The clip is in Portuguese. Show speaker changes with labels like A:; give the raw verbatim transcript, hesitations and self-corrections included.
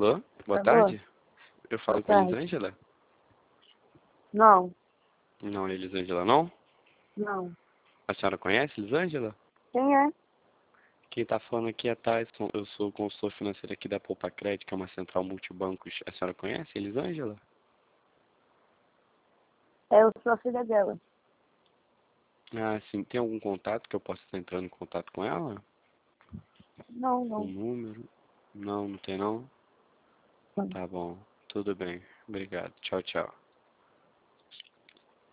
A: Alô? Boa
B: Alô?
A: tarde. Eu
B: Boa
A: falo com a
B: tarde.
A: Elisângela?
B: Não,
A: Não, Elisângela não?
B: não.
A: A senhora conhece Elisângela?
B: Quem é?
A: Quem tá falando aqui é Tyson. Eu sou o consultor financeiro aqui da Poupa Crédito, que é uma central multibancos. A senhora conhece Elisângela?
B: É, eu sou a filha dela.
A: Ah, sim. Tem algum contato que eu possa estar entrando em contato com ela?
B: Não,
A: Um
B: não.
A: número? Não, não tem não?
B: Não.
A: Tá bom. Tudo bem. Obrigado. Tchau, tchau.